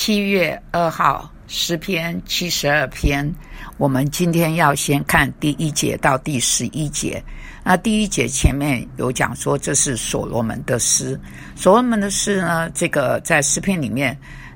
7月2号诗篇72篇，我们今天要先看第1节到第11节。那第1节前面有讲说这是所罗门的诗，所罗门的诗呢，这个在诗篇里面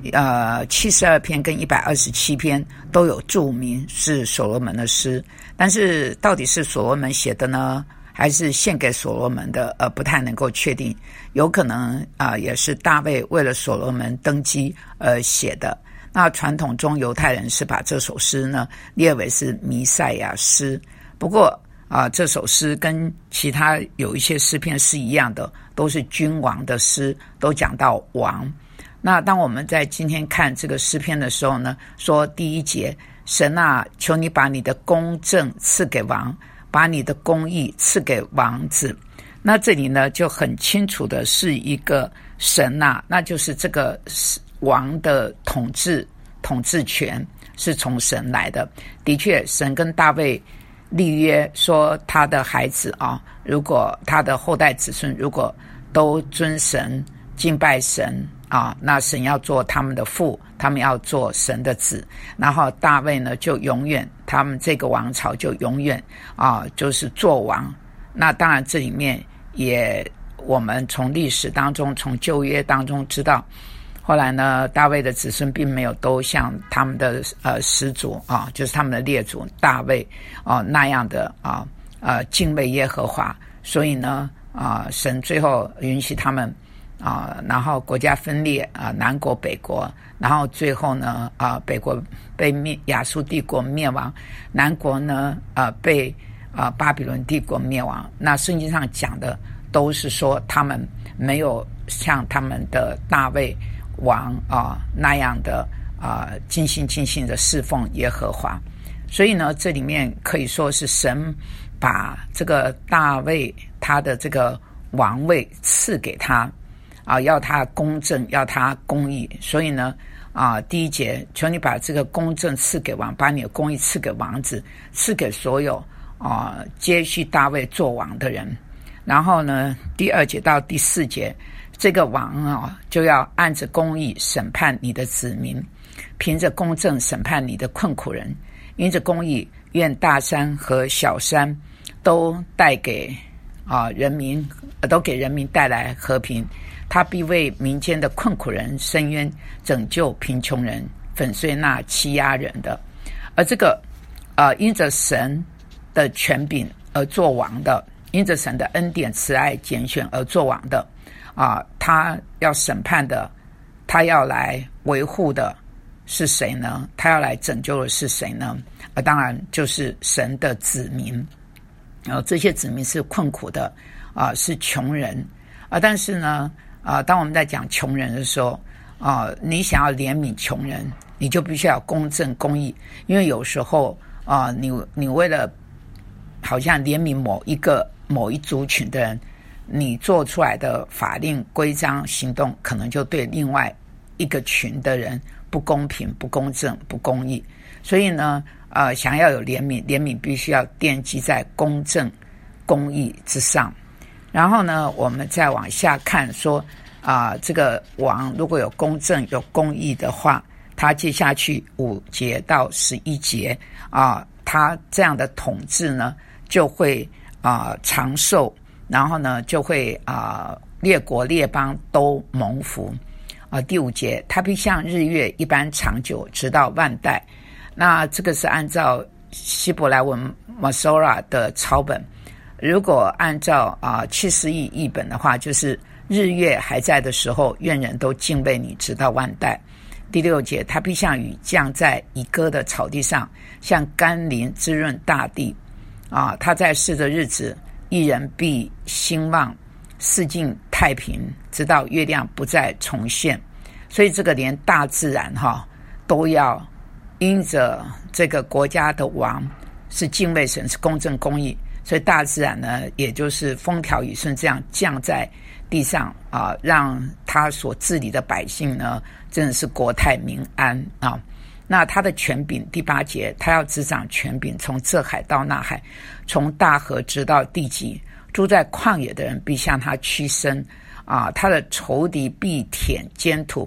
72篇跟127篇都有注明是所罗门的诗，但是到底是所罗门写的呢，还是献给所罗门的，不太能够确定，有可能也是大卫为了所罗门登基而写的。那传统中犹太人是把这首诗呢列为是弥赛亚诗，不过这首诗跟其他有一些诗篇是一样的，都是君王的诗，都讲到王。那当我们在今天看这个诗篇的时候呢，说第1节，神啊，求你把你的公正赐给王，把你的公义赐给王子。那这里呢就很清楚的是一个神啊，那就是这个王的统治权是从神来的。的确，神跟大卫立约说，他的孩子如果他的后代子孙如果都尊神敬拜神那神要做他们的父，他们要做神的子，然后大卫呢就永远，他们这个王朝就永远就是做王。那当然这里面也我们从历史当中，从旧约当中知道，后来呢大卫的子孙并没有都像他们的始祖就是他们的列祖大卫那样的敬畏耶和华，所以呢神最后允许他们然后国家分裂南国北国，然后最后呢北国被亚述帝国灭亡，南国呢被巴比伦帝国灭亡。那圣经上讲的都是说他们没有像他们的大卫王那样的尽心尽性的侍奉耶和华。所以呢这里面可以说是神把这个大卫他的这个王位赐给他要他公正，要他公义。所以呢第1节，求你把这个公正赐给王，把你的公义赐给王子，赐给所有接续大卫做王的人。然后呢第2节到第4节，这个王就要按着公义审判你的子民，凭着公正审判你的困苦人。因着公义，愿大山和小山都带给人民，都给人民带来和平。他必为民间的困苦人伸冤，拯救贫穷人，粉碎那欺压人的。而这个因着神的权柄而做王的，因着神的恩典慈爱拣选而做王的他要审判的，他要来维护的是谁呢？他要来拯救的是谁呢？当然就是神的子民。这些子民是困苦的是穷人但是呢当我们在讲穷人的时候你想要怜悯穷人，你就必须要公正公义。因为有时候你为了好像怜悯某一族群的人，你做出来的法令规章行动可能就对另外一个群的人不公平不公正不公义。所以呢想要有怜悯，怜悯必须要奠基在公正公义之上。然后呢我们再往下看说这个王如果有公正有公义的话，他接下去5节到11节他这样的统治呢就会长寿，然后呢就会列国列邦都蒙福。第5节，他必像日月一般长久，直到万代。那这个是按照希伯来文 Masorah 的抄本，如果按照70亿译本的话，就是日月还在的时候，愿人都敬畏你，直到万代。第6节，他必像雨降在已割的草地上，像甘霖滋润大地他在世的日子，一人必兴旺，四境太平，直到月亮不再重现。所以这个连大自然都要因着这个国家的王是敬畏神，是公正公义，所以大自然呢也就是风调雨顺这样降在地上让他所治理的百姓呢真的是国泰民安那他的权柄，第8节，他要执掌权柄，从这海到那海，从大河直到地极。住在旷野的人必向他屈身他的仇敌必舔坚土，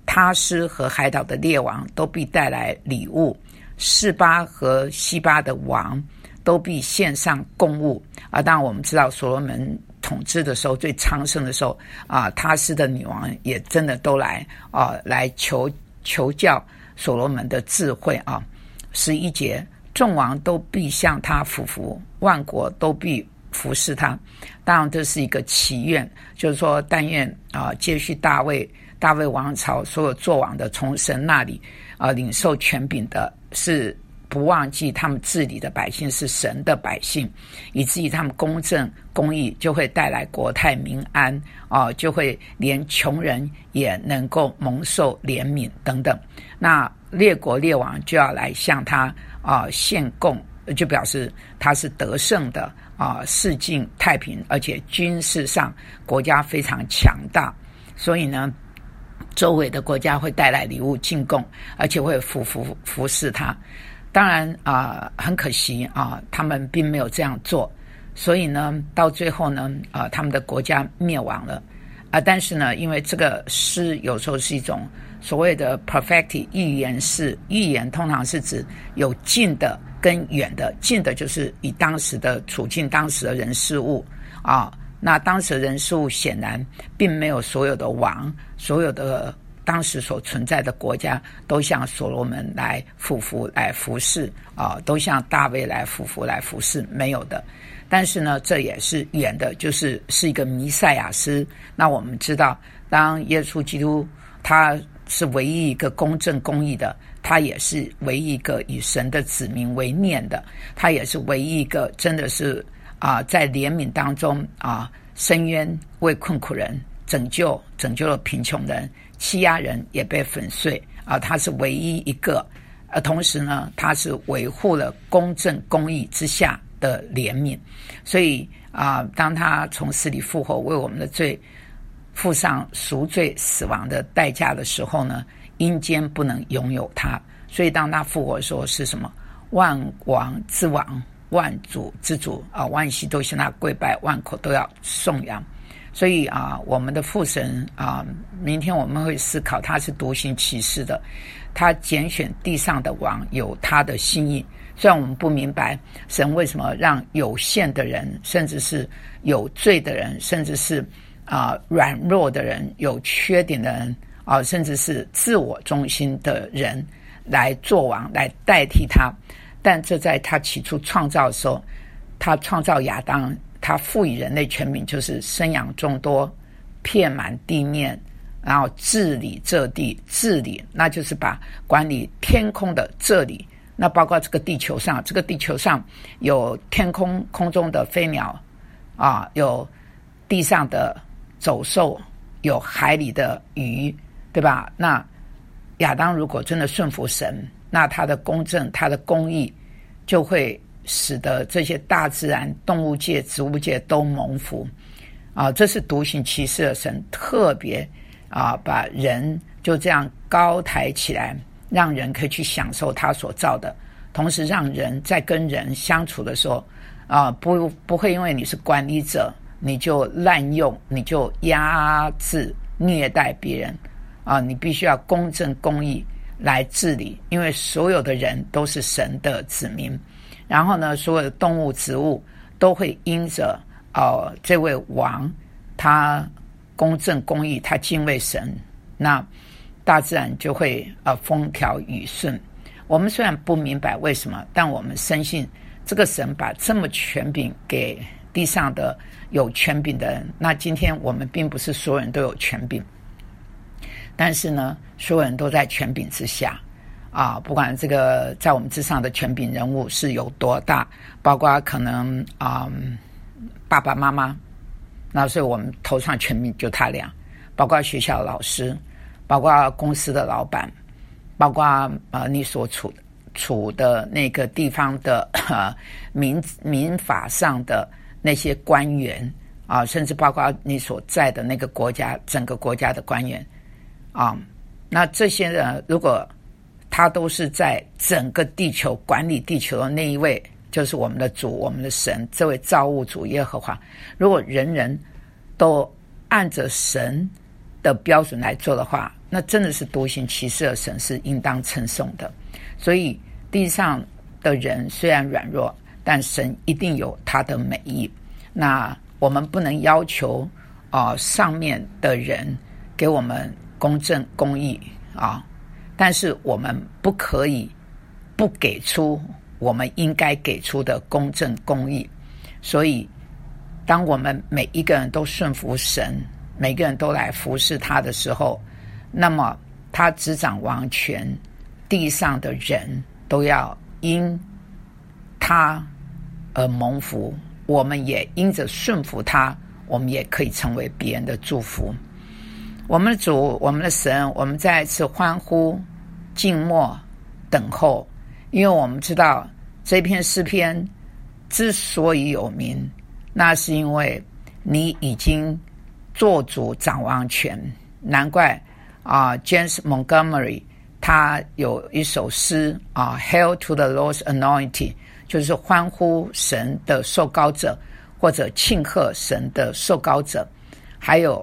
他施和海岛的列王都必带来礼物，示巴和西巴的王都必献上供物。当然我们知道所罗门统治的时候最昌盛的时候他施的女王也真的都来求教所罗门的智慧11节，众王都必向他俯伏，万国都必服侍他。当然这是一个祈愿，就是说但愿接续大卫王朝所有作王的从神那里领受权柄的，是不忘记他们治理的百姓是神的百姓，以至于他们公正公义，就会带来国泰民安就会连穷人也能够蒙受怜悯等等。那列国列王就要来向他献贡，就表示他是得胜的世境太平，而且军事上国家非常强大，所以呢周围的国家会带来礼物进贡，而且会服侍他。当然很可惜他们并没有这样做，所以呢到最后呢他们的国家灭亡了但是呢因为这个诗有时候是一种所谓的 prophetic 预言式，预言通常是指有近的跟远的，近的就是以当时的处境当时的人事物那当时的人事物显然并没有所有的王，所有的当时所存在的国家都向所罗门来俯伏来服侍都向大卫来俯伏来服侍，没有的。但是呢这也是远的，是一个弥赛亚诗。那我们知道当耶稣基督他是唯一一个公正公义的，他也是唯一一个以神的子民为念的，他也是唯一一个真的是在怜悯当中伸冤为困苦人，拯救了贫穷人，欺压人也被粉碎他是唯一一个同时呢他是维护了公正公义之下的怜悯。所以当他从死里复活，为我们的罪付上赎罪死亡的代价的时候呢，阴间不能拥有他。所以当他复活的时候是什么？万王之王，万主之主万膝都向他跪拜，万口都要颂扬。所以我们的父神明天我们会思考，他是独行其事的，他拣选地上的王有他的心意。虽然我们不明白神为什么让有限的人，甚至是有罪的人，甚至是软弱的人，有缺点的人甚至是自我中心的人来做王，来代替他。但这在他起初创造的时候，他创造亚当，他赋予人类权柄，就是生养众多，遍满地面，然后治理这地。治理那就是把管理天空的这里，那包括这个地球上有天空中的飞鸟有地上的走兽，有海里的鱼，对吧？那亚当如果真的顺服神，那他的公正他的公义就会使得这些大自然动物界植物界都蒙福这是独行其事的神特别把人就这样高抬起来，让人可以去享受他所造的，同时让人在跟人相处的时候不会因为你是管理者你就滥用，你就压制虐待别人你必须要公正公义来治理，因为所有的人都是神的子民。然后呢所有的动物植物都会因着这位王他公正公义，他敬畏神，那大自然就会风调雨顺。我们虽然不明白为什么，但我们深信这个神把这么权柄给地上的有权柄的人。那今天我们并不是所有人都有权柄，但是呢所有人都在权柄之下不管这个在我们之上的权柄人物是有多大，包括可能爸爸妈妈，那所以我们头上权柄就他俩，包括学校的老师，包括公司的老板，包括你所处的那个地方的民法上的那些官员甚至包括你所在的那个国家整个国家的官员那这些人如果他都是在整个地球管理地球的那一位，就是我们的主我们的神，这位造物主耶和华，如果人人都按着神的标准来做的话，那真的是独行其事的神是应当称颂的。所以地上的人虽然软弱，但神一定有他的美意。那我们不能要求上面的人给我们公正公义但是我们不可以不给出我们应该给出的公正公义。所以当我们每一个人都顺服神，每个人都来服侍他的时候，那么他执掌王权，地上的人都要因他而蒙福，我们也因着顺服他，我们也可以成为别人的祝福。我们的主，我们的神，我们再一次欢呼静默等候，因为我们知道这篇诗篇之所以有名，那是因为你已经做主掌王权。难怪James Montgomery 他有一首诗Hail to the Lord's Anointed， 就是欢呼神的受膏者，或者庆贺神的受膏者。还有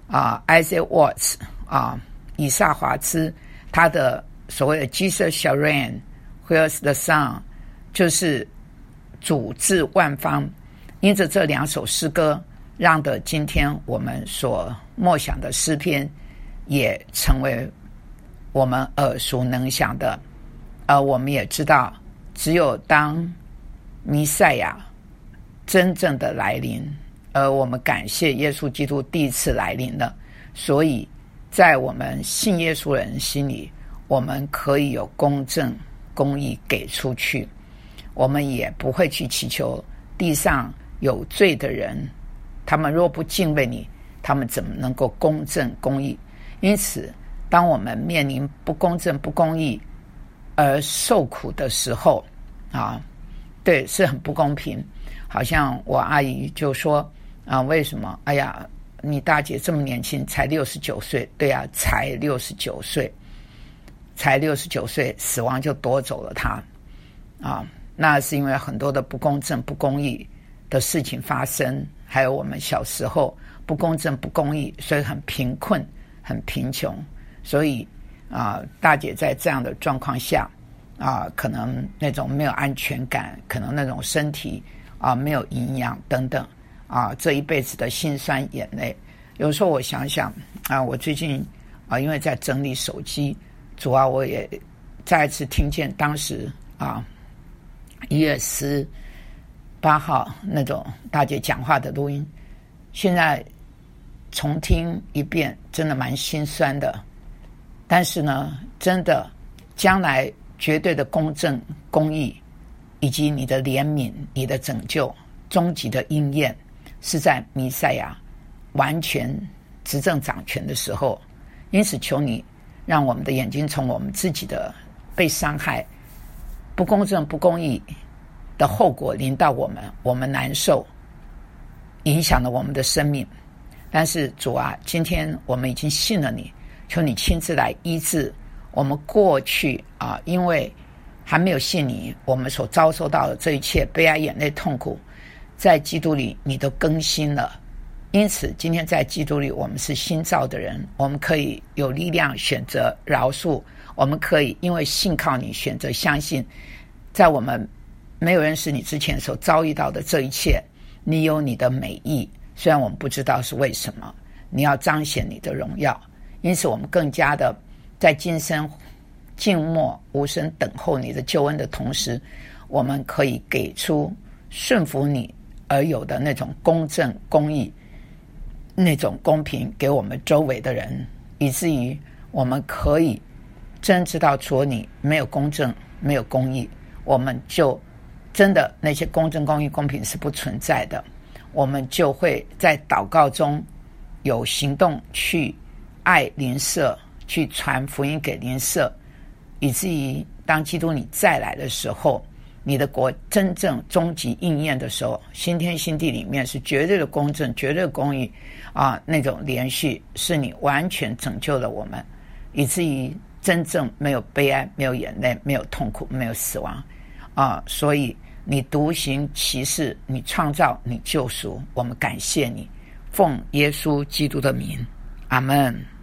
Isaiah Watts 以撒华兹他的所谓的 Jesus shall reign Where's the sun， 就是主治万方。因着这两首诗歌，让的今天我们所默想的诗篇也成为我们耳熟能详的。我们也知道，只有当弥赛亚真正的来临，我们感谢耶稣基督第一次来临了，所以在我们信耶稣的人心里，我们可以有公正公义给出去。我们也不会去祈求地上有罪的人，他们若不敬畏你，他们怎么能够公正公义？因此当我们面临不公正不公义而受苦的时候对，是很不公平。好像我阿姨就说为什么哎呀你大姐这么年轻，才69岁。对啊，才69岁，才69岁死亡就夺走了她那是因为很多的不公正不公义的事情发生，还有我们小时候不公正不公义，所以很贫困很贫穷。所以大姐在这样的状况下可能那种没有安全感，可能那种身体没有营养等等这一辈子的辛酸眼泪。有时候我想想我最近因为在整理手机，主要我也再一次听见当时1月18号那种大姐讲话的录音，现在重听一遍真的蛮心酸的。但是呢，真的将来绝对的公正公义以及你的怜悯你的拯救终极的应验，是在弥赛亚完全执政掌权的时候。因此求你让我们的眼睛从我们自己的被伤害不公正不公义的后果临到我们，我们难受，影响了我们的生命。但是主今天我们已经信了你，求你亲自来医治我们过去因为还没有信你，我们所遭受到的这一切悲哀眼泪痛苦，在基督里你都更新了。因此今天在基督里我们是新造的人，我们可以有力量选择饶恕，我们可以因为信靠你选择相信，在我们没有认识你之前所遭遇到的这一切，你有你的美意，虽然我们不知道是为什么，你要彰显你的荣耀。因此我们更加的在今生静默无声等候你的救恩的同时，我们可以给出顺服你而有的那种公正公义，那种公平给我们周围的人，以至于我们可以真知道除了你没有公正没有公义，我们就真的那些公正公义公平是不存在的。我们就会在祷告中有行动去爱邻舍，去传福音给邻舍，以至于当基督你再来的时候，你的国真正终极应验的时候，新天新地里面是绝对的公正绝对的公义那种连续是你完全拯救了我们，以至于真正没有悲哀没有眼泪没有痛苦没有死亡所以你独行其事，你创造你救赎，我们感谢你，奉耶稣基督的名， 阿们。